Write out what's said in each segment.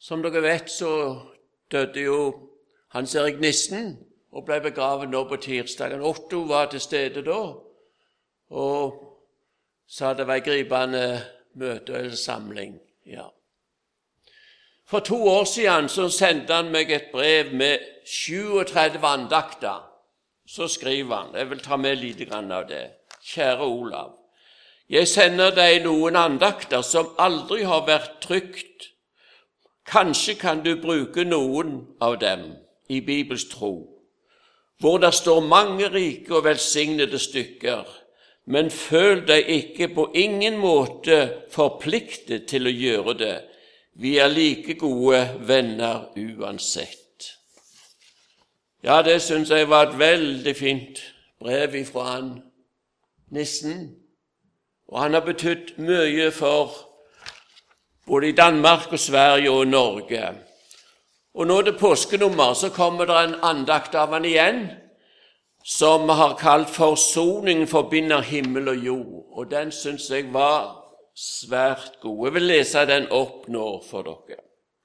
Som dere vet, så døde jo Hans Erik Nissen og ble begravet nå på tirsdagen. Otto var til stede da, og sa det var en gripende møte eller samling. Ja. For 2 år siden så sendte han meg et brev med 37 andakter. Så skriver han, jeg vil ta med litt grann av det. Kjære Olav, jeg sender deg noen andakter som aldri har vært trykt. Kanskje kan du bruke noen av dem i Bibels tro, hvor det står mange rike og velsignede stykker, men føl deg ikke på ingen måte forpliktet til å gjøre det. Vi er like gode venner uansett. Ja, det synes jeg var et veldig fint brev fra han Nissen, og han har betydd mye for både i Danmark og Sverige og Norge. Og nå det påskenummer, så kommer det en andakt av han igjen, som har kalt Forsoningen forbinder himmel og jord, og den synes jeg var svært god. Jeg vil lese den opp nå for dere.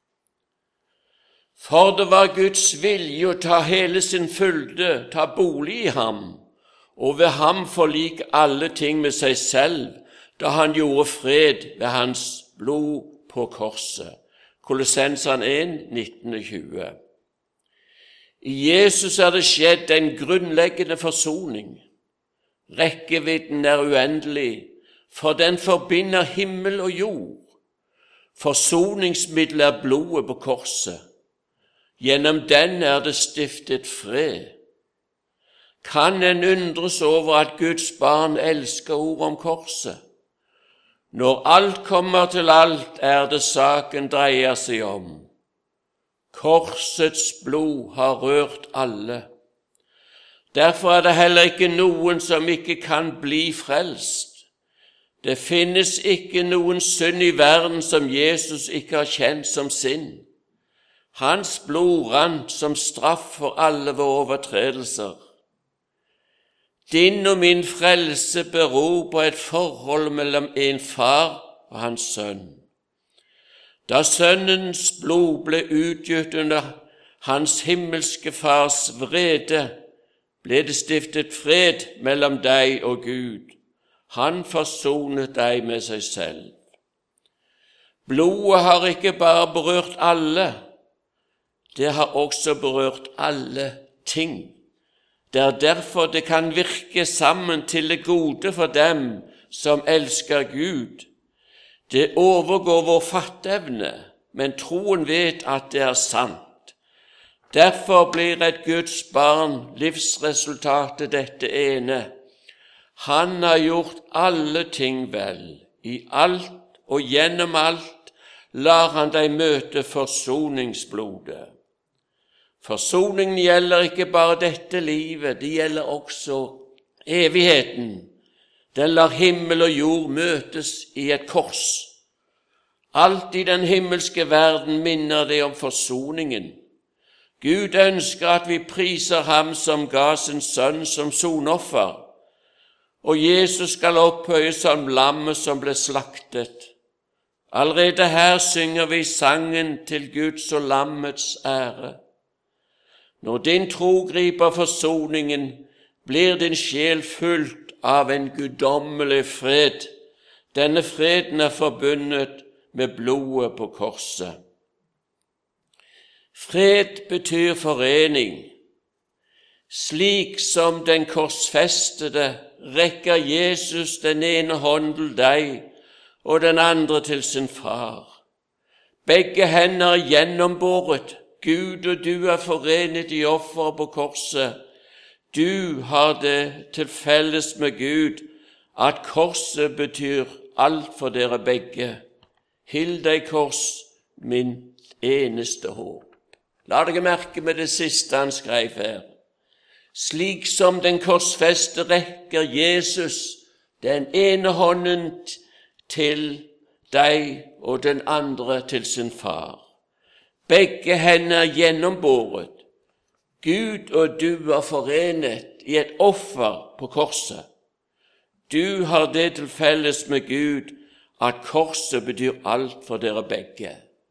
For det var Guds vilje å ta hele sin fylde, ta bolig i ham, og ved ham forlike alle ting med seg selv, da han gjorde fred ved hans blod på korset. Kolossenserne 1, 19-20. I Jesus er det skjedd en grunnleggende forsoning. Rekkevidden er uendelig, for den forbinder himmel og jord. Forsoningsmiddel er blodet på korset. Gjennom den er det stiftet fred. Kan en undres over at Guds barn elsker ord om korset? Når alt kommer til alt, er det saken dreier seg om. Korsets blod har rørt alle. Derfor er det heller ikke noen som ikke kan bli frelst. Det finnes ikke noen synd i verden som Jesus ikke har kjent som sin. Hans blod rant som straff for alle våre overtredelser. Din og min frelse beror på et forhold mellom en far og hans sønn. Da sønnens blod ble utgjøtt under hans himmelske fars vrede, ble det stiftet fred mellom deg og Gud. Han forsonet deg med seg selv. Blodet har ikke bare berørt alle, det har også berørt alle ting. Det er derfor det kan virke sammen til det gode for dem som elsker Gud. Det overgår vår fatteevne, men troen vet at det er sant. Derfor blir et Guds barn livsresultatet dette ene. Han har gjort alle ting vel. I alt og gjennom alt lar han deg møte forsoningsblodet. Forsoningen gjelder ikke bare dette livet, det gjelder også evigheten. Den lar himmel og jord møtes i et kors. Alt i den himmelske verden minner det om forsoningen. Gud ønsker at vi priser ham som ga sin sønn som sonoffer, og Jesus skal opphøyes som lammet som ble slaktet. Allerede her synger vi sangen til Guds og lammets ære. Når din tro griper forsoningen, blir din sjel fulgt av en guddommelig fred. Denne freden er forbundet med blodet på korset. Fred betyr forening. Slik som den korsfestede rekker Jesus den ene hånden til deg og den andre til sin far. Begge hender er gjennombåret. Gud og du er forenet i offeret på korset. Du har det til felles med Gud at korset betyr alt for dere begge. Hill deg kors, min eneste håp. La dere merke med det siste han skrev her. Slik som den korsfeste rekker Jesus den ene hånden til deg og den andre til sin far. Begge hender er gjennombåret. Gud og du er forenet i et offer på korset. Du har det til felles med Gud at korset betyr alt for dere begge.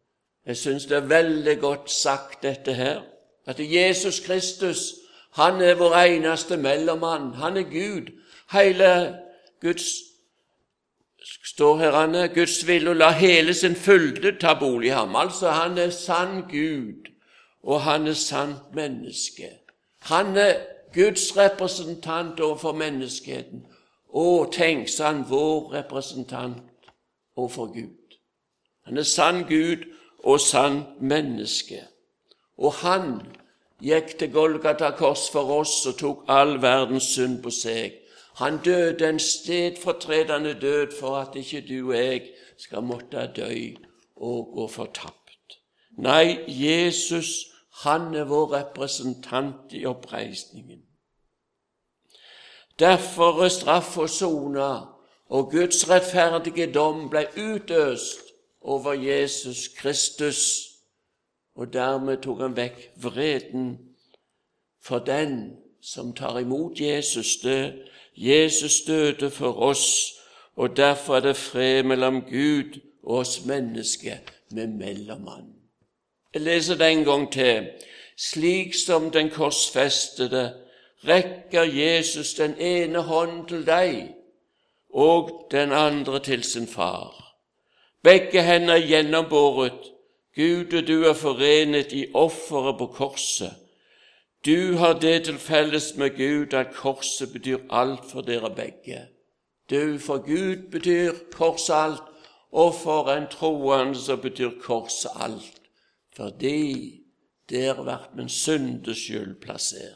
Jeg synes det er veldig godt sagt dette her, at Jesus Kristus, han er vår eneste mellommann, han er Gud. Hele Guds, står her, han er Guds vil å la hele sin fylde ta bolig i ham. Altså, han er sann Gud, og han er sant menneske. Han er Guds representant overfor menneskeheten, og tenk så han vår representant overfor Gud. Han er sann Gud og sant menneske. Og han gikk til Golgata kors for oss og tok all verdens synd på seg. Han døde en stedfortredende død for at ikke du og jeg skal måtte dø og gå fortapt. Nei, Jesus, han er vår representant i oppreisningen. Derfor er straff og sona, og Guds rettferdige dom ble utøst over Jesus Kristus, og dermed tok han vekk vreden for den som tar imot Jesus død. Jesus døde for oss, og derfor er det fred mellom Gud og oss mennesker med mellommann. Jeg leser det en gang til. Slik som den korsfestede rekker Jesus den ene hånden til deg og den andre til sin far. Begge hender gjennombåret. Gud og du er forenet i offeret på korset. Du har det til felles med Gud at korset betyr alt for dere begge. Du, for Gud betyr korset alt, og for en troende så betyr korset alt, fordi der vært min syndes skyld plassert.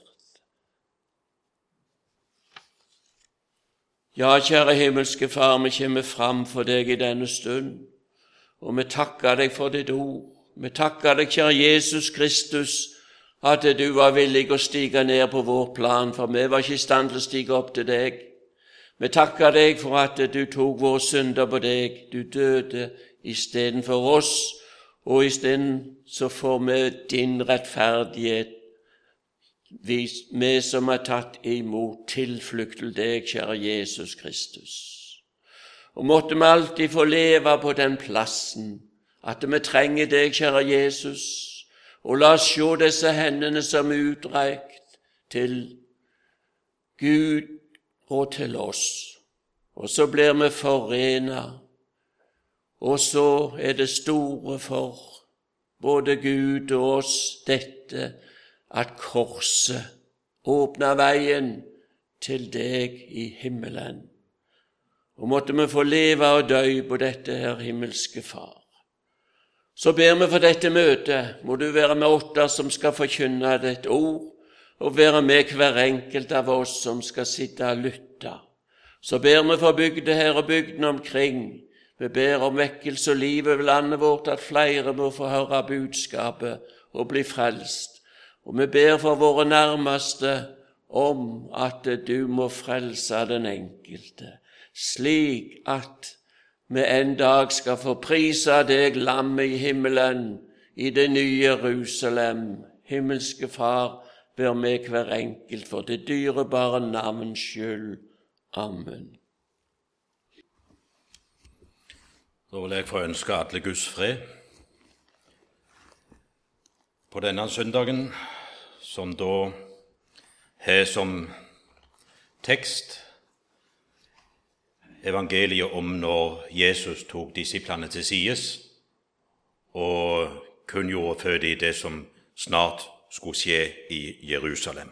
Ja, kjære himmelske Far, vi kommer fram for deg i denne stund, og vi takker deg for ditt ord. Vi takker deg, kjære Jesus Kristus, at du var villig å stige ned på vår plan, for vi var ikke i stand til å stige opp til deg. Vi takker deg for at du tok våre synder på deg. Du døde i stedet for oss, og i stedet så får vi din rettferdighet. Vi som har tatt imot tilflukt til deg, kjære Jesus Kristus. Og måtte vi alltid få leve på den plassen, at vi trenger deg, kjære Jesus, og la oss se disse hendene som utreikt til Gud og til oss. Og så blir vi forenet, og så er det store for både Gud og oss dette, at korset åpner veien til deg i himmelen. Og måtte vi få leve og dø på dette her himmelske Far. Så ber vi for dette møtet. Må du være med oss som skal forkynne ditt ord, og være med hver enkelt av oss som skal sitte og lytte. Så ber vi for bygda her og bygdene omkring. Vi ber om vekkelse og liv over landet vårt, at flere må få høre budskapet og bli frelst. Og vi ber for våre nærmeste om at du må frelse den enkelte, slik at vi en dag skal få prise deg, lammet i himmelen, i det nye Jerusalem. Himmelske Far, ber meg hver enkelt for det dyrebare navns skyld. Amen. Da vil jeg få ønske alle Guds fred på denne søndagen, som da har som tekst evangeliet om når Jesus tok disiplene til sides og kunngjorde for dem det som snart skulle skje i Jerusalem.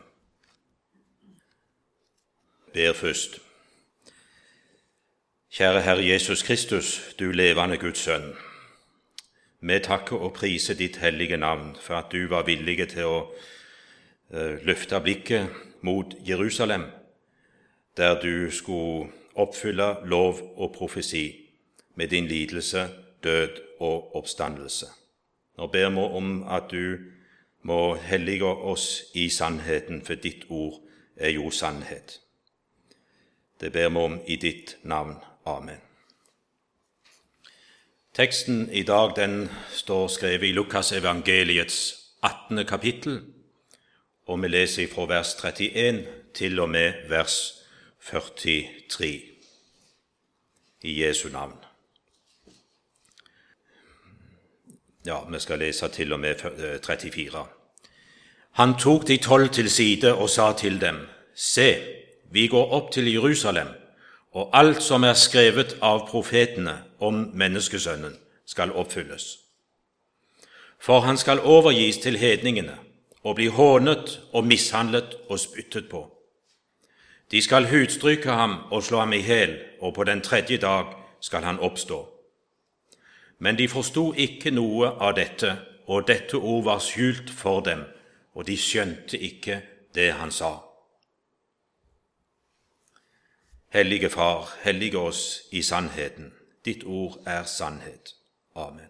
Ber først. Kjære Herre Jesus Kristus, du levende Guds sønn. Vi takker og priser ditt hellige navn for at du var villig til å løfte blikket mot Jerusalem, der du skulle oppfylle lov og profesi med din lidelse, død og oppstandelse. Nå ber vi om at du må hellige oss i sannheten, for ditt ord er jo sannhet. Det ber vi om i ditt navn. Amen. Teksten i dag den står skrevet i Lukas evangeliets 18. kapittel, og vi leser fra vers 31 til og med vers 43 i Jesu navn. Ja, vi skal lese til og med 34. Han tok de 12 til side og sa til dem, «Se, vi går opp til Jerusalem, og alt som er skrevet av profetene om menneskesønnen skal oppfylles. For han skal overgis til hedningene og bli hånet og mishandlet og spyttet på. De skal hudstryke ham og slå ham i hjel, og på den 3. dag skal han oppstå. Men de forstod ikke noe av dette, og dette ord var skjult for dem, og de skjønte ikke det han sa. Hellige Far, hellige oss i sannheten. Ditt ord er sannhet. Amen.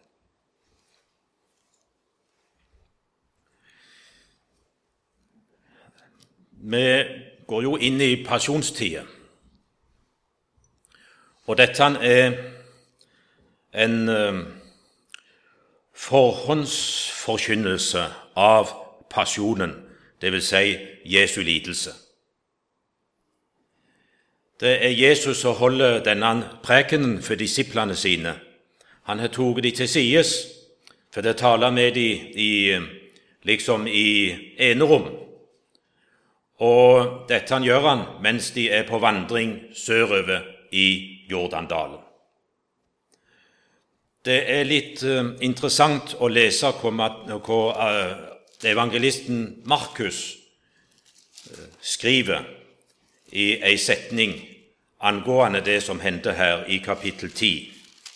Vi går jo inn i pasjonstida, og dette er en forhåndsforkynnelse av pasjonen, det vil si Jesu lidelse. Det er Jesus som holder denne prekenen for disiplene sine. Han har tatt de til sides, for det taler med de liksom i enerom. Og dette gjør han mens de er på vandring sørover i Jordandalen. Det er litt interessant å lese hva evangelisten Markus skriver i en setning angående det som hendte her i kapittel 10.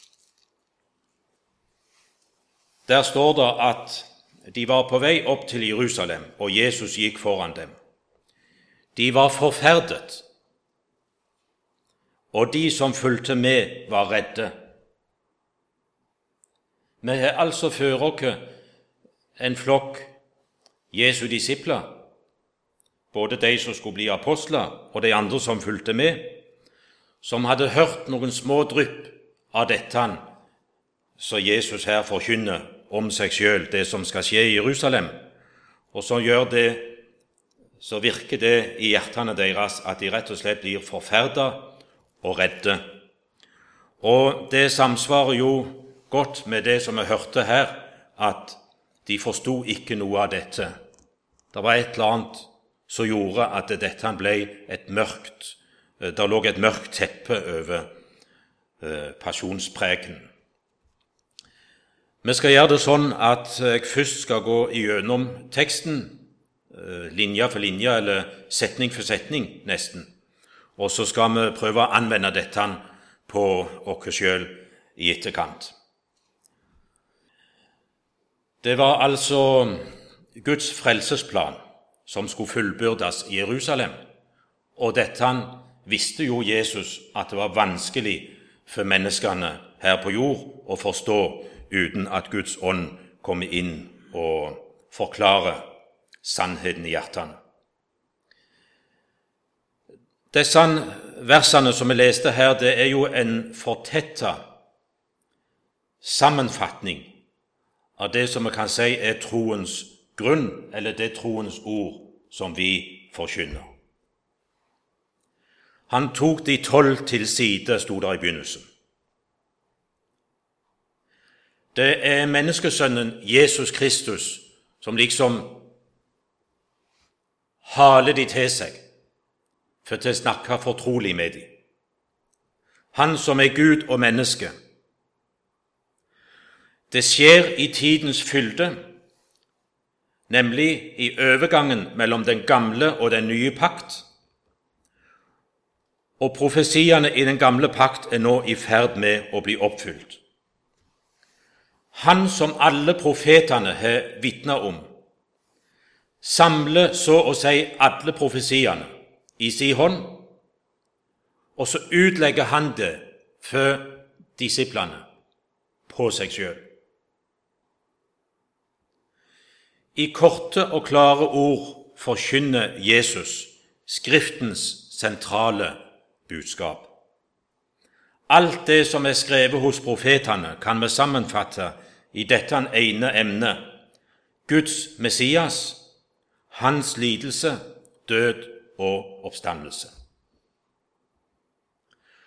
Der står det at de var på vei opp til Jerusalem, og Jesus gikk foran dem. De var forferdet, og de som fulgte med var redde. Vi har altså før oss en flokk Jesu disipler, både de som skulle bli apostler og de andre som fulgte med, som hadde hørt noen små drypp av dette som Jesus her forkynner om seg selv, det som skal skje i Jerusalem, og så virker det i hjertene deres at de rett og slett blir forferdet og redde. Og det samsvarer jo godt med det som vi hørte her, at de forstod ikke noe av dette. Det var et eller annet som gjorde at dette ble det lå et mørkt teppe over pasjonspreken. Vi skal gjøre det sånn at jeg først skal gå igjennom teksten, linje for linje, eller setning for setning nesten, og så skal vi prøve å anvende dette på oss selv i etterkant. Det var altså Guds frelsesplan som skulle fullbyrdes i Jerusalem, og dette visste jo Jesus at det var vanskelig for menneskene her på jord å forstå uten at Guds ånd kommer inn og forklarer sannheten i hjertene. Disse versene som vi leste her, det er jo en fortettet sammenfatning av det som vi kan si er troens grunn, eller det troens ord som vi forkynner. Han tok de 12 til side, stod der i begynnelsen. Det er menneskesønnen Jesus Kristus som liksom haler de til seg for til å snakke fortrolig med dem. Han som er Gud og menneske. Det skjer i tidens fylde, nemlig i overgangen mellom den gamle og den nye pakt, og profesiene i den gamle pakt er nå i ferd med å bli oppfylt. Han som alle profetene har vitnet om, samler så å si alle profesiene i sin hånd, og så utlegger han det for disiplene på seg selv. I korte og klare ord forkynner Jesus Skriftens sentrale budskap. Alt det som er skrevet hos profetene kan vi sammenfatte i dette ene emnet: Guds Messias, hans lidelse, død og oppstandelse.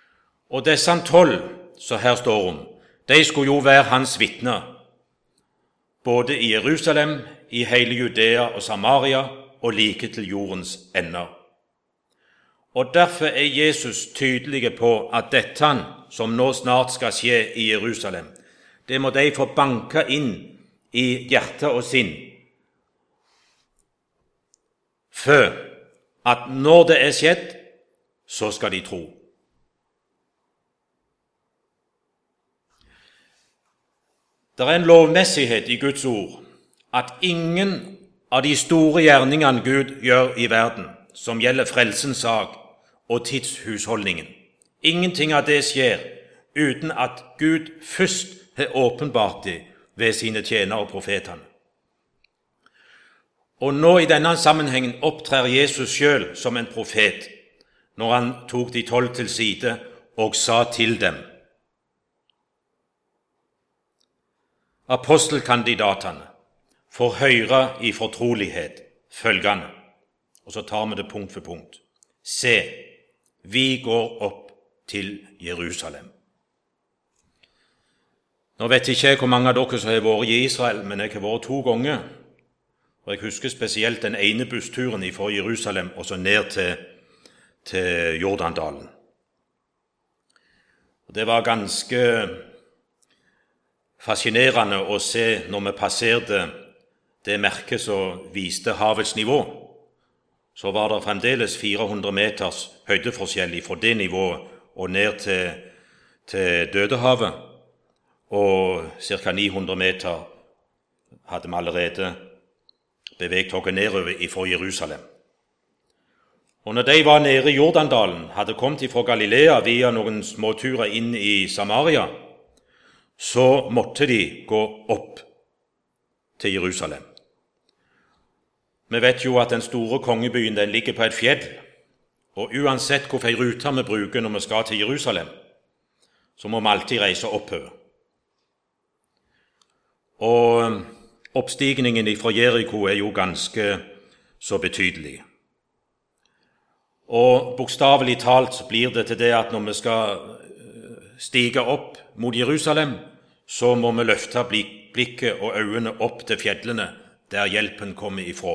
Og disse 12 som her står om, de skulle jo være hans vitner. både i Jerusalem, i hele Judea og Samaria og like til jordens ender. Og derfor er Jesus tydelig på at dette som nå snart skal skje i Jerusalem, det må de få banke inn i hjerte og sinn, for at når det er skjedd, så skal de tro. Det er en lovmessighet i Guds ord at ingen av de store gjerningene Gud gjør i verden, som gjelder frelsens sak og tidshusholdningen, ingenting av det skjer uten at Gud først har åpenbart det ved sine tjenere og profetene. Og nå i denne sammenhengen opptrer Jesus selv som en profet, når han tok de 12 til side og sa til dem. Apostelkandidatene får høre i fortrolighet følgende, og så tar vi det punkt for punkt. Se, vi går opp til Jerusalem. Nå vet ikke jeg hvor mange av dere som har vært i Israel, men jeg har vært 2 ganger, og jeg husker spesielt den ene bussturen fra Jerusalem og så ned til Jordandalen. Det var ganske fascinerende å se når vi passerte det merket som viste havets nivå. Så var det fremdeles 400 meters høydeforskjell fra det nivået og ned til Dødehavet, og ca. 900 meter hadde vi allerede beveget oss nedover fra Jerusalem. Og når de var nede i Jordandalen, hadde kommet fra Galilea via noen småturer inn i Samaria, så måtte de gå opp til Jerusalem. Vi vet jo at den store kongebyen den ligger på et fjell, og uansett hvilken rute vi bruker når vi skal til Jerusalem, så må vi alltid reise oppover. Og oppstigningen fra Jericho er jo ganske så betydelig. Og bokstavelig talt så blir det til det at når vi skal stige opp mot Jerusalem, så må vi løfte blikket og øynene opp til fjellene der hjelpen kommer ifra.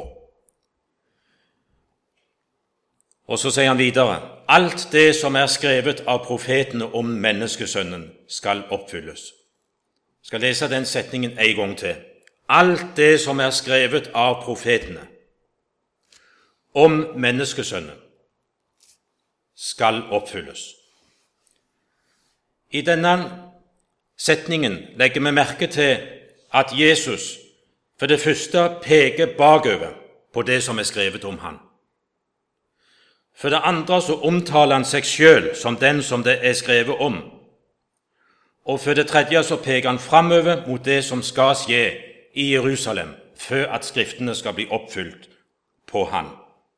Og så sier han videre, alt det som er skrevet av profetene om menneskesønnen skal oppfylles. Jeg skal lese den setningen en gang til. Alt det som er skrevet av profetene om menneskesønnen skal oppfylles. I denne setningen legger vi merke til at Jesus for det første peker bakover på det som er skrevet om han. For det andre så omtaler han seg selv som den som det er skrevet om. Og for det tredje så peker han framover mot det som skal skje i Jerusalem, før at skriftene skal bli oppfylt på han.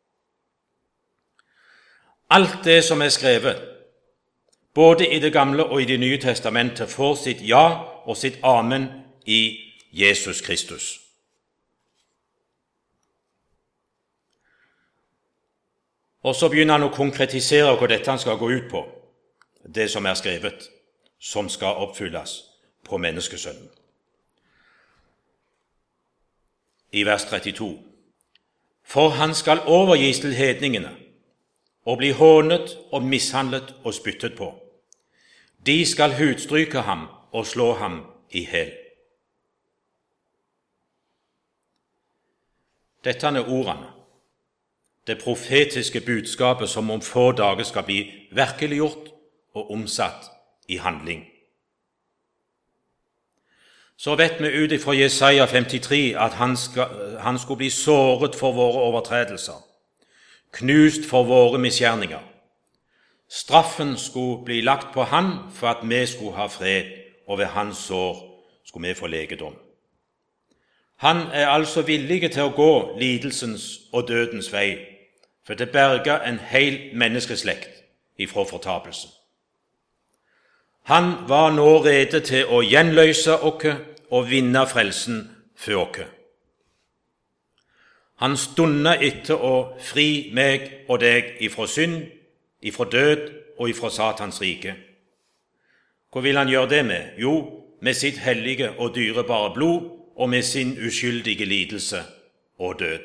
Alt det som er skrevet, både i Det gamle og i Det nye testamentet, får sitt ja og sitt amen i Jesus Kristus. Og så begynner han å konkretisere hva dette skal gå ut på, det som er skrevet, som skal oppfylles på menneskesønnen. I vers 32. For han skal overgis til hedningene, og bli hånet og mishandlet og spyttet på. De skal hudstryke ham og slå ham i hjel. Dette er ordene, det profetiske budskapet som om få dager skal bli virkeliggjort og omsatt i handling. Så vet vi ut fra Jesaja 53 at han skulle bli såret for våre overtredelser, knust for våre misgjerninger. Straffen skulle bli lagt på han for at vi skulle ha fred, og ved hans sår skulle vi få legedom. Han er altså villig til å gå lidelsens og dødens vei, for det berger en hel menneskeslekt ifra fortapelsen. Han var nå rede til å gjenløse oss og vinne frelsen for oss. Han stunder etter å fri meg og deg ifra synd, ifra død og ifra Satans rike. Hva vil han gjøre det med? Jo, med sitt hellige og dyrebare blod og med sin uskyldige lidelse og død.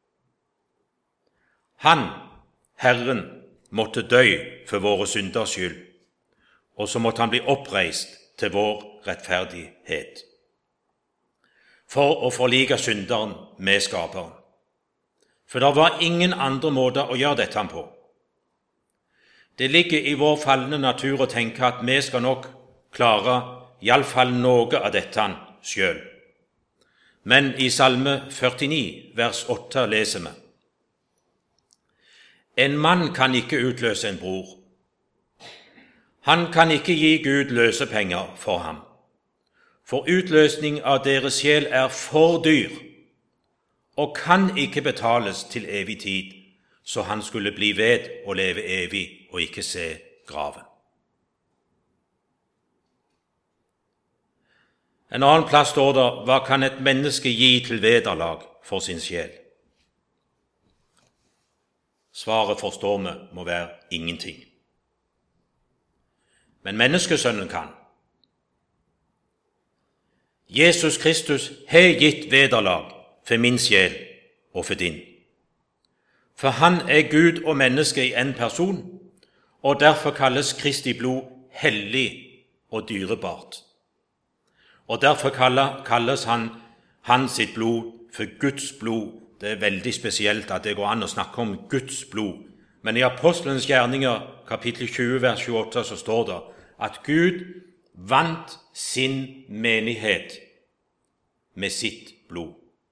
Han, Herren, måtte dø for våre synders skyld, og så måtte han bli oppreist til vår rettferdighet, for å forlike synderen med skaperen. For det var ingen andre måter å gjøre dette på. Det ligger i vår falne natur å tenke at vi skal nok klare i alle fall noe av dette selv. Men i Salme 49, vers 8 leser vi: En mann kan ikke utløse en bror. Han kan ikke gi Gud løsepenger for ham. For utløsning av deres sjel er for dyr, og kan ikke betales til evig tid, så han skulle bli ved og leve evig og ikke se graven. En annen plass står det: Hva kan et menneske gi til vederlag for sin sjel? Svaret forstår vi må være ingenting. Men menneskesønnen kan. Jesus Kristus har gitt vederlag for min sjel og for din. For han er Gud og menneske i en person, og derfor kalles Kristi blod hellig og dyrebart. Og derfor kalles han sitt blod for Guds blod. Det er veldig spesielt at det går an å snakke om Guds blod. Men i Apostelens gjerninger, kapittel 20, vers 28, så står det at Gud vant sin menighet med sitt blod.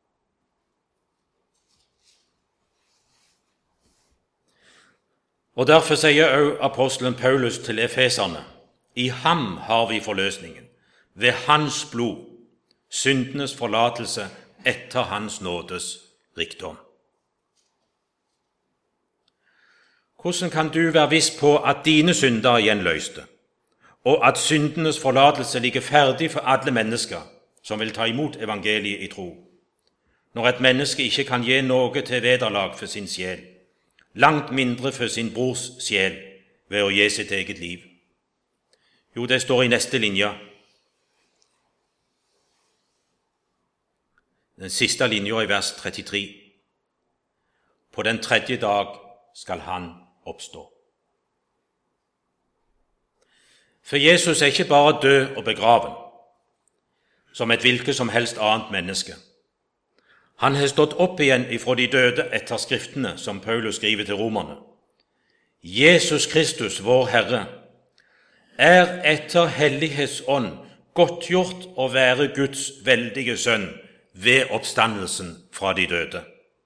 Og derfor sier også apostelen Paulus til efeserne: I ham har vi forløsningen, ved hans blod, syndenes forlatelse etter hans nådes rikdom. Hvordan kan du være viss på at dine synder er gjenløste, og at syndenes forlatelse ligger ferdig for alle mennesker som vil ta imot evangeliet i tro, når et menneske ikke kan gi noe til vederlag for sin sjel, langt mindre for sin brors sjel ved å gi sitt eget liv? Jo, det står i neste linje. Den siste linja i vers 33. På den tredje dag skal han oppstå. For Jesus er ikke bare død og begraven, som et hvilket som helst annet menneske. Han har stått opp igjen ifra de døde etter skriftene, som Paulus skriver til romerne. Jesus Kristus, vår Herre, er etter hellighetsånd godtgjort å være Guds veldige sønn ved oppstandelsen fra de døde.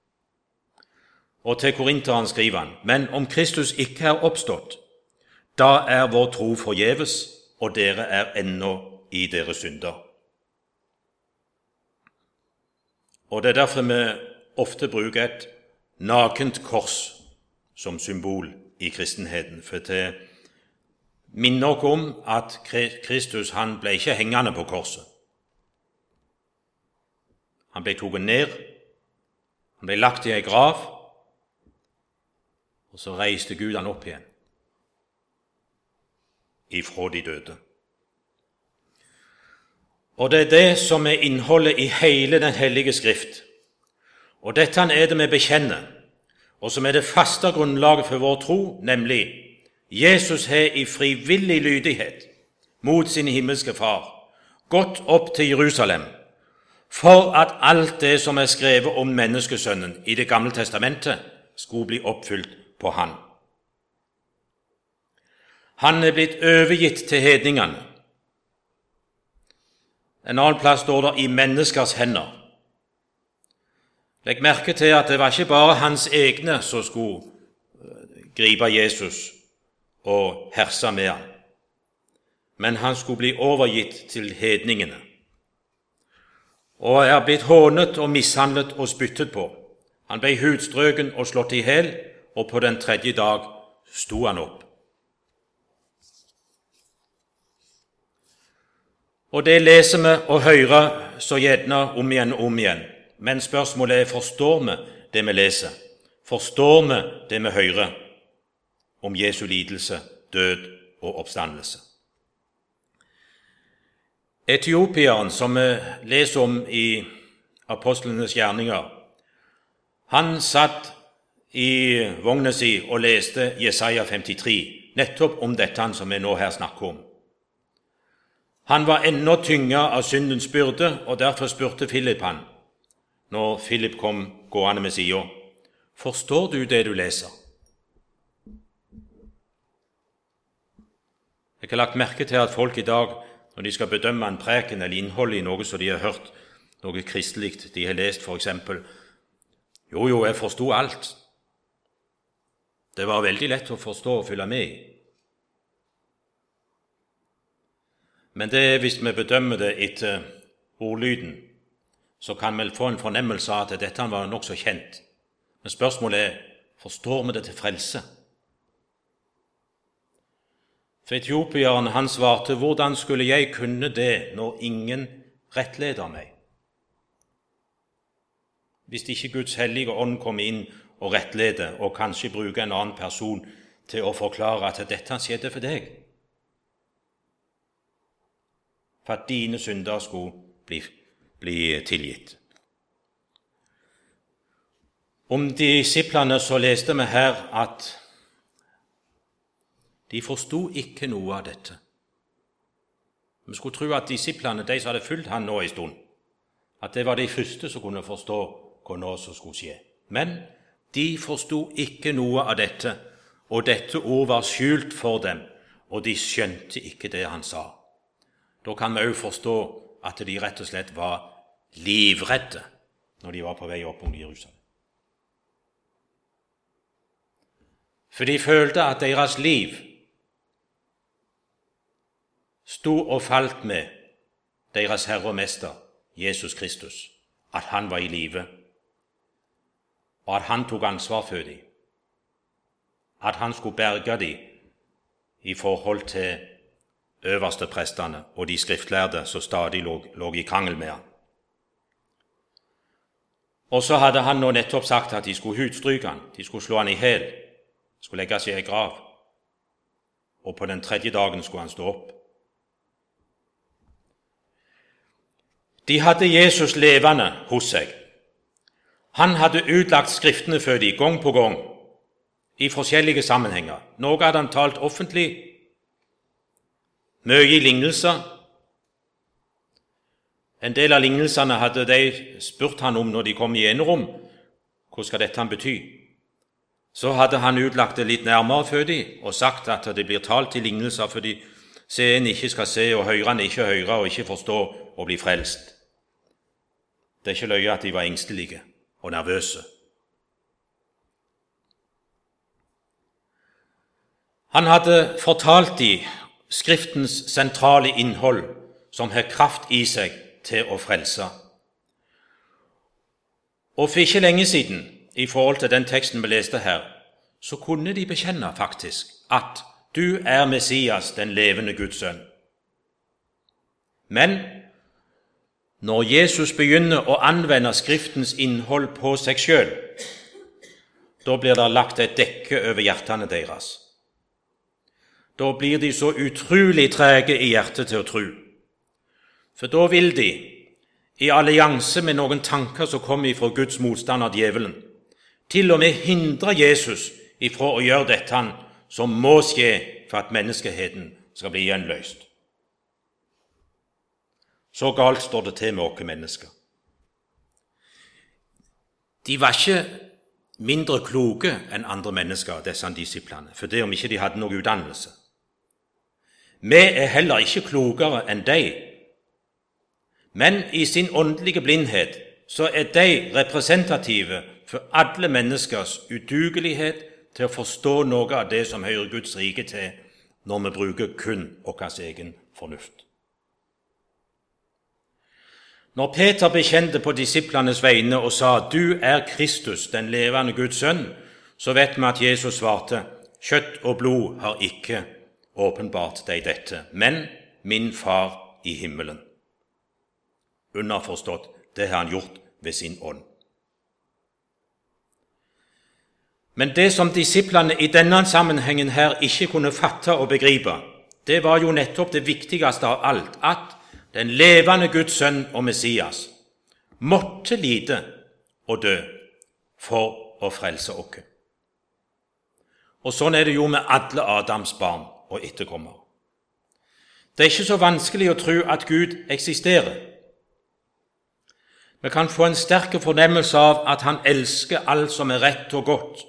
Og til korinterne skriver han: Men om Kristus ikke er oppstått, da er vår tro forgjeves, og dere er ennå i deres synder. Og det er derfor vi ofte bruker et nakent kors som symbol i kristenheten, for det minner oss om at Kristus han ble ikke hengende på korset. Han ble tatt ned, han ble lagt i en grav, og så reiste Gud han opp igjen ifra de døde. Og det er det som er innholdet i hele Den hellige skrift. Og dette er det vi bekjenner, og som er det faste grunnlaget for vår tro, nemlig Jesus har i frivillig lydighet mot sin himmelske far gått opp til Jerusalem for at alt det som er skrevet om menneskesønnen i Det gamle testamentet skulle bli oppfylt på han. Han er blitt overgitt til hedningene. En annen plass står det i menneskers hender. Legg merke til at det var ikke bare hans egne som skulle gripe Jesus og herse med han, men han skulle bli overgitt til hedningene, og er blitt hånet og mishandlet og spyttet på. Han ble hudstrøken og slått i hjel, og på den tredje dag sto han opp. Og det leser vi og hører så gjerne om igjen og om igjen. Men spørsmålet er, forstår vi det vi leser? Forstår vi det vi hører om Jesu lidelse, død og oppstandelse? Etiopieren, som vi leser om i Apostlenes gjerninger, han satt i vogna si og leste Jesaja 53, nettopp om dette som vi nå her snakker om. Han var ennå tynget av syndens byrde, og derfor spurte Philip han, når Philip kom gående med siden, forstår du det du leser? Jeg har lagt merke til at folk i dag, når de skal bedømme en preken eller innhold i noe som de har hørt, noe kristelig de har lest for eksempel, jo, jeg forstod alt. Det var veldig lett å forstå og følge med i. Men det er hvis vi bedømmer det etter ordlyden, så kan vi få en fornemmelse av at dette var nok så kjent. Men spørsmålet er, forstår vi det til frelse? For etiopieren han svarte, hvordan skulle jeg kunne det når ingen rettleder meg? Hvis ikke Guds hellige ånd kommer inn og rettleder, og kanskje bruker en annen person til å forklare at dette skjedde for deg, for at dine synder skulle bli tilgitt. Om disiplene så leste vi her at de forstod ikke noe av dette. Vi skulle tro at disiplene, de som hadde fulgt han nå en stund, at det var de første som kunne forstå hva nå som skulle skje. Men de forstod ikke noe av dette, og dette ord var skjult for dem, og de skjønte ikke det han sa. Da kan vi også forstå at de rett og slett var livredde når de var på vei opp mot Jerusalem. For de følte at deres liv stod og falt med deres Herre og Mester, Jesus Kristus, at han var i live, og at han tok ansvar for dem, at han skulle berge dem i forhold til øverste prestene og de skriftlærde som stadig lå i krangel med han. Og så hadde han nå nettopp sagt at de skulle hudstryke han, de skulle slå han i hel, skulle legge seg i grav, og på den 3. dagen skulle han stå opp. De hadde Jesus levende hos seg. Han hadde utlagt skriftene for dem gang på gang, i forskjellige sammenhenger. Noe hadde han talt offentlig, mye i lignelser. En del av lignelsene hadde de spurt han om når de kom i enerom. Hva skal dette bety? Så hadde han utlagt det litt nærmere for dem, og sagt at det blir talt i lignelser fordi seende ikke skal se, og hørende ikke høre, og ikke forstå og bli frelst. Det er ikke løye at de var engstelige og nervøse. Han hadde fortalt dem Skriftens sentrale innhold, som har kraft i seg til å frelse. Og for ikke lenge siden, i forhold til den teksten vi leste her, så kunne de bekjenne faktisk at du er Messias, den levende Guds sønn. Men når Jesus begynner å anvende Skriftens innhold på seg selv, da blir det lagt et dekke over hjertene deres. Da blir de så utrolig trege i hjertet til å tro. For da vil de, i allianse med noen tanker som kommer fra Guds motstander, djevelen, til og med hindre Jesus ifra å gjøre dette som må skje for at menneskeheten skal bli gjenløst. Så galt står det til med oss mennesker. De var ikke mindre kloke enn andre mennesker, disse disiplene, for det om ikke de hadde noe utdannelse. Vi er heller ikke klokere enn de, men i sin åndelige blindhet så er de representative for alle menneskers udugelighet til å forstå noe av det som hører Guds rike til, når vi bruker kun vår egen fornuft. Når Peter bekjente på disiplenes vegne og sa, «Du er Kristus, den levende Guds sønn», så vet vi at Jesus svarte, «Kjøtt og blod har ikke åpenbart deg dette, men min far i himmelen.» Underforstått, det har han gjort ved sin ånd. Men det som disiplene i denne sammenhengen her ikke kunne fatte og begripe, det var jo nettopp det viktigste av alt, at den levende Guds sønn og Messias, måtte lide og dø for å frelse oss. Og sånn er det jo med alle Adams barn og etterkommere. Det er ikke så vanskelig å tro at Gud eksisterer. Vi kan få en sterk fornemmelse av at han elsker alt som er rett og godt.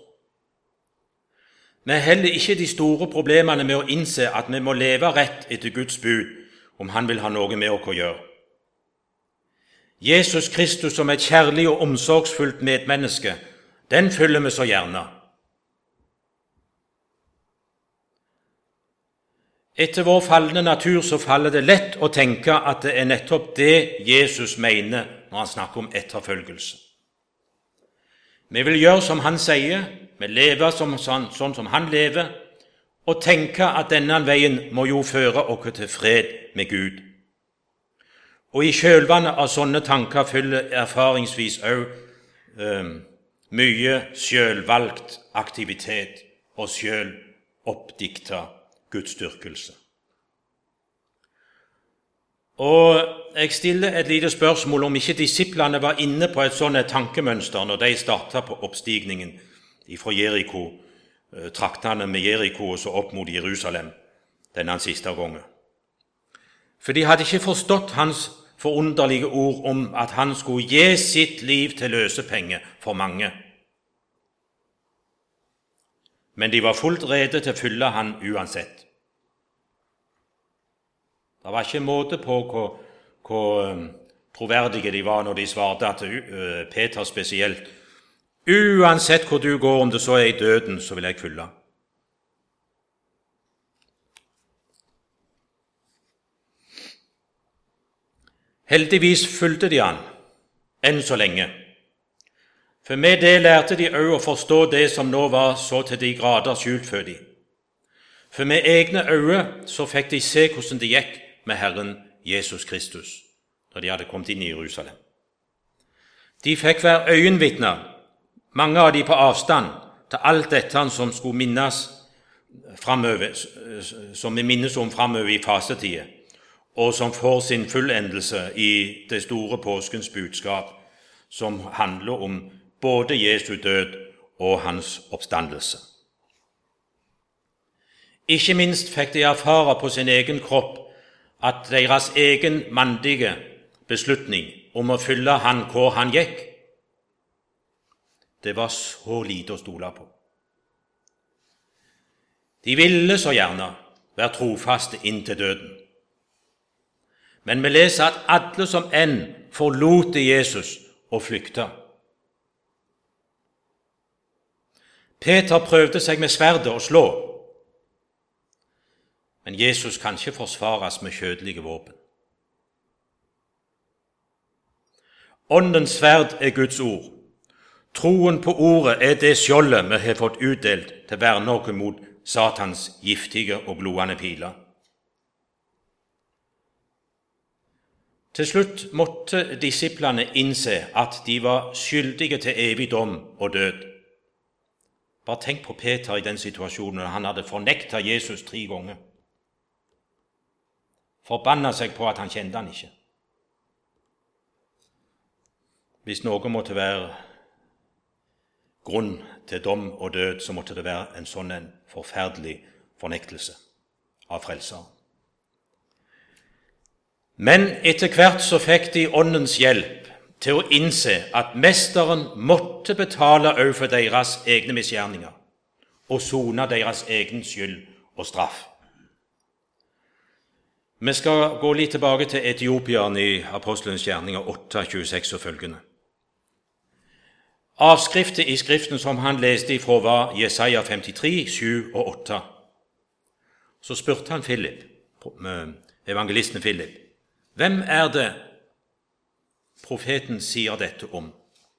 Vi har heller ikke de store problemene med å innse at vi må leve rett etter Guds bud om han vil ha noe med oss å gjøre. Jesus Kristus som et kjærlig og omsorgsfullt medmenneske, den følger vi så gjerne. Etter vår falne natur så faller det lett å tenke at det er nettopp det Jesus mener når han snakker om etterfølgelse. Vi vil gjøre som han sier, vi lever sånn som han lever, og tenke at denne veien må jo føre oss til fred med Gud. Og i kjølvannet av sånne tanker følger erfaringsvis også mye selvvalgt aktivitet og selvoppdikta gudsdyrkelse. Og jeg stiller et lite spørsmål om ikke disiplene var inne på et sånt tankemønster når de startet på oppstigningen fra Jeriko, traktene med Jeriko og så opp mot Jerusalem denne siste gangen. For de hadde ikke forstått hans forunderlige ord om at han skulle gi sitt liv til løsepenge for mange. Men de var fullt rede til å følge han uansett. Det var ikke måte på hvor troverdige de var når de svarte til Peter spesielt. Uansett hvor du går, om det så er i døden, så vil jeg følge. Heldigvis fulgte de han, enn så lenge. For med det lærte de også å forstå det som nå var så til de grader skjult for dem. For med egne øyne så fikk de se hvordan det gikk med Herren Jesus Kristus, da de hadde kommet inn i Jerusalem. De fikk være øyenvitner, mange av de på avstand, til alt dette som skulle minnes fremover, som vi minnes om fremover i fasetider, og som får sin fullendelse i det store påskens budskap, som handler om både Jesu død og hans oppstandelse. Ikke minst fikk de erfare på sin egen kropp at deres egen mandige beslutning om å følge han hvor han gikk, det var så lite å stole på. De ville så gjerne være trofaste inntil døden. Men vi leser at alle som enn forlot Jesus og flykta. Peter prøvde seg med sverdet å slå, men Jesus kan ikke forsvares med kjødelige våpen. Åndens sverd er Guds ord. Troen på ordet er det skjoldet vi har fått utdelt til å verne oss mot Satans giftige og gloende piler. Til slutt måtte disiplene innse at de var skyldige til evig dom og død. Bare tenk på Peter i den situasjonen han hadde fornektet Jesus 3 ganger. Forbannet seg på at han kjente han ikke. Hvis noe måtte være grunn til dom og død, så måtte det være en sånn en forferdelig fornektelse av frelseren. Men etter hvert så fikk de åndens hjelp til å innse at mesteren måtte betale overfor deres egne misgjerninger og sone deres egen skyld og straff. Vi skal gå litt tilbake til Etiopieren i Apostelens gjerninger 8, 26 og følgende. Avskriftet i skriften som han leste ifra var Jesaja 53, 7 og 8. Så spurte han Philip, evangelisten Philip, hvem er det profeten sier dette om?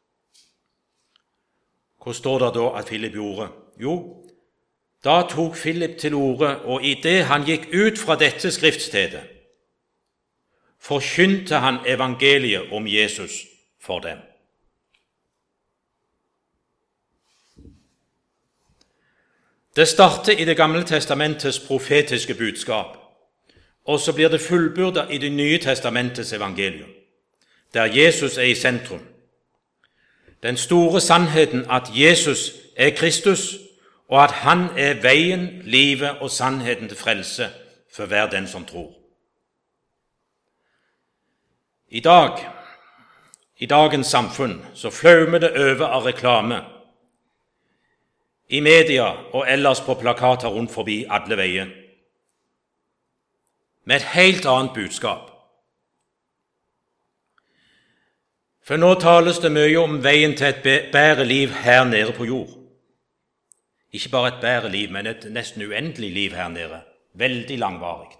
Hva står det da at Philip gjorde? Jo, da tok Philip til orde, og i det han gikk ut fra dette skriftstedet, forkynte han evangeliet om Jesus for dem. Det starter i Det gamle testamentets profetiske budskap, og så blir det fullbyrdet i Det nye testamentets evangelium, der Jesus er i sentrum. Den store sannheten at Jesus er Kristus, og at han er veien, livet og sannheten til frelse for hver den som tror. I dagens samfunn så flaumer det over av reklame i media og ellers på plakater rundt forbi alle veier, med et helt annet budskap. For nå tales det mye om veien til et bedre liv her nede på jord. Ikke bare et bedre liv, men et nesten uendelig liv her nede, veldig langvarig.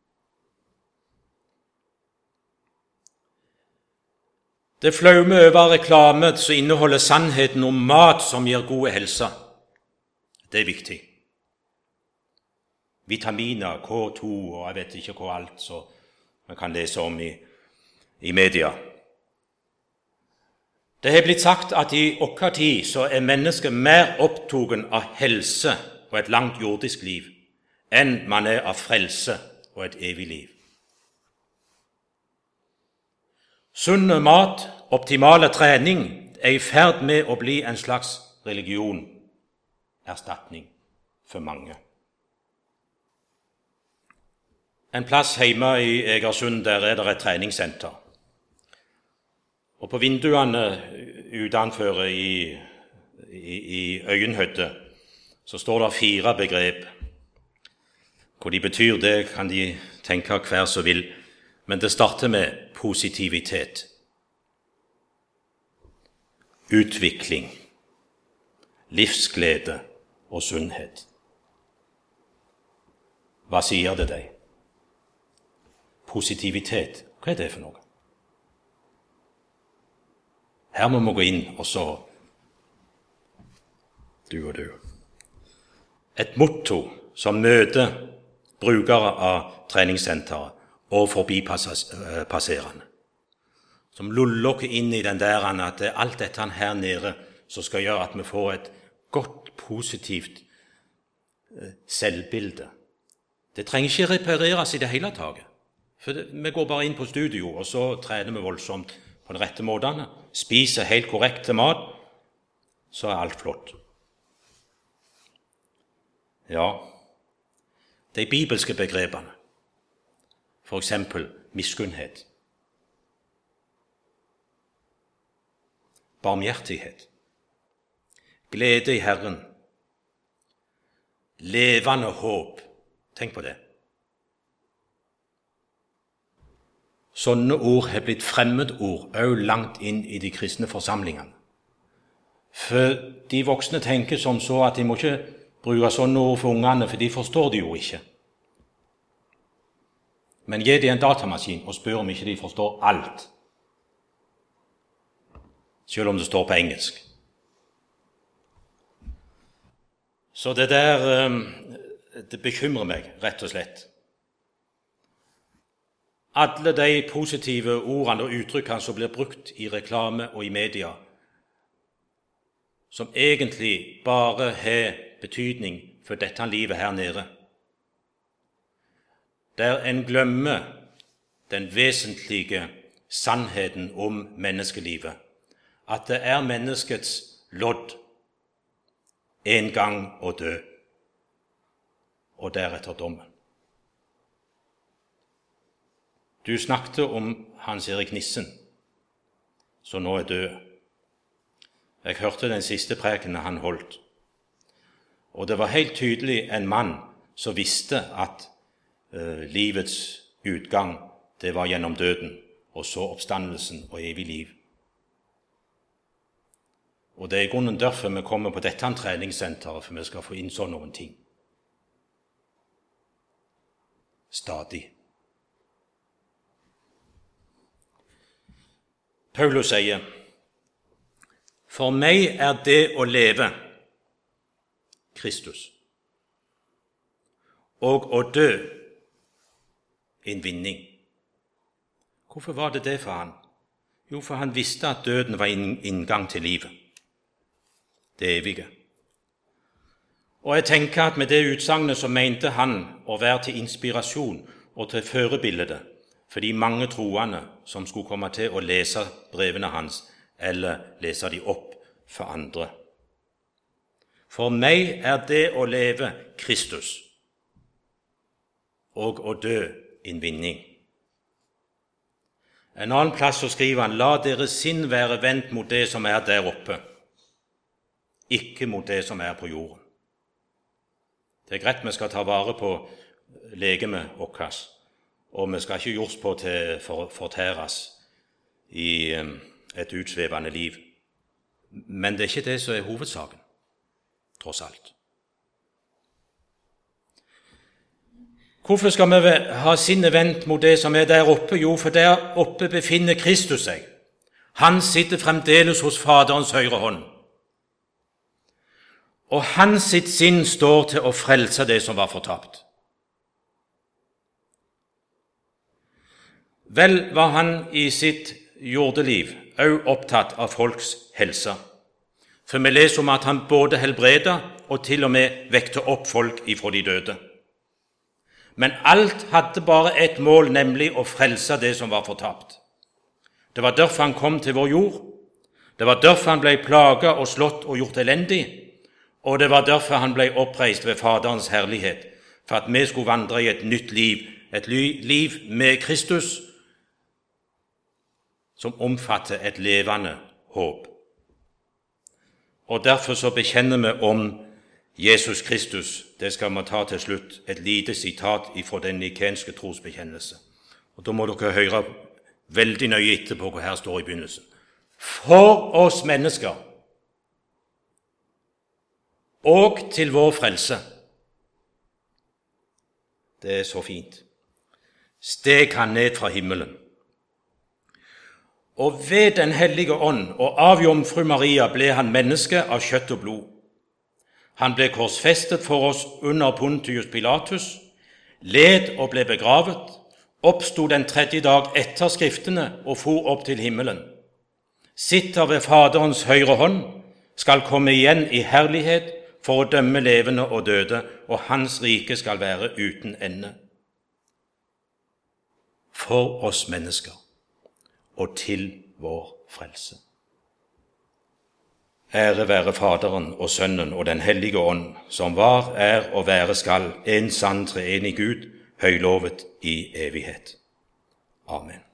Det flaumer over reklame som inneholder sannheten om mat som gir god helse. Det er viktig. Vitaminer, K2 og jeg vet ikke hva alt som man kan lese om i media. Det har blitt sagt at i vår tid så er mennesket mer opptatt av helse og et langt jordisk liv enn man er av frelse og et evig liv. Sunn mat, optimale trening er i ferd med å bli en slags religion, erstatning for mange. En plass hjemme i Egersund, der er det et treningssenter. Og på vinduene utenfor i øyenhøyde så står det 4 begrep. Hva de betyr, det kan de tenke hver som vil, men det starter med positivitet, utvikling, livsglede og sunnhet. Hva sier det deg? Positivitet, hva er det for noe? Her må vi gå inn, og så du og du. Et motto som møter brukere av treningssenteret og forbipasserende, som luller oss inn i den der at det er alt dette her nede som skal gjøre at vi får et godt, positivt selvbilde. Det trenger ikke repareres i det hele taget. For vi går bare inn på studio, og så trener vi voldsomt på den rette måtene, spiser helt korrekt til mat, så er alt flott. Ja, de bibelske begrepene, for eksempel miskunnhet, barmhjertighet, glede i Herren, levende håp, tenk på det. Sånne ord har blitt fremmedord også langt inn i de kristne forsamlingene. For de voksne tenker som så at de må ikke bruke sånne ord for ungene, for de forstår det jo ikke. Men gi dem en datamaskin og spør om ikke de forstår alt, selv om det står på engelsk. Så det der, det bekymrer meg, rett og slett. Alle de positive ordene og uttrykkene som blir brukt i reklame og i media, som egentlig bare har betydning for dette livet her nede, der en glemmer den vesentlige sannheten om menneskelivet, at det er menneskets lodd en gang å dø, og deretter dommen. Du snakket om Hans Erik Nissen, som nå er død. Jeg hørte den siste preken han holdt, og det var helt tydelig en mann som visste at livets utgang, det var gjennom døden, og så oppstandelsen og evig liv. Og det er i grunnen derfor vi kommer på dette treningssenteret, for vi skal få inn sånn noen ting. Stadig. Paulus sier, for meg er det å leve Kristus, og å dø en vinning. Hvorfor var det for han? Jo, for han visste at døden var inngang til livet, det evige. Og jeg tenker at med det utsagnet så mente han å være til inspirasjon og til førebilde for de mange troende som skulle komme til å lese brevene hans, eller lese de opp for andre. For meg er det å leve Kristus, og å dø en vinning. En annen plass så skriver han, la deres sinn være vendt mot det som er der oppe, ikke mot det som er på jorden. Det er greit vi skal ta vare på legemet vårt, og vi skal ikke gjøres på til fortæres i et utsvevende liv. Men det er ikke det som er hovedsaken, tross alt. Hvorfor skal vi ha sinnet vendt mot det som er der oppe? Jo, for der oppe befinner Kristus seg. Han sitter fremdeles hos Faderens høyre hånd. Og hans sitt sinn står til å frelse det som var fortapt. Vel var han i sitt jordeliv også opptatt av folks helse. For vi leser om at han både helbreda og til og med vekte opp folk ifra de døde. Men alt hadde bare et mål, nemlig å frelse det som var fortapt. Det var derfor han kom til vår jord. Det var derfor han ble plaget og slått og gjort elendig. Og det var derfor han ble oppreist ved Faderens herlighet, for at vi skulle vandre i et nytt liv, et liv med Kristus, som omfatter et levende håp. Og derfor så bekjenner vi om Jesus Kristus. Det skal vi ta til slutt, et lite sitat fra den nikenske trosbekjennelse. Og da må dere høre veldig nøye etterpå hva her står i begynnelsen. For oss mennesker, og til vår frelse. Det er så fint. Steg han ned fra himmelen. Og ved den hellige ånd og av jomfru Maria ble han menneske av kjøtt og blod. Han ble korsfestet for oss under Pontius Pilatus, led og ble begravet, oppstod den 3. dag etter skriftene og for opp til himmelen. Sitter ved Faderens høyre hånd, skal komme igjen i herlighet for å dømme levende og døde, og hans rike skal være uten ende. For oss mennesker og til vår frelse. Ære være Faderen og Sønnen og den hellige ånd, som var, er og være skal, en sann treenig Gud, høylovet i evighet. Amen.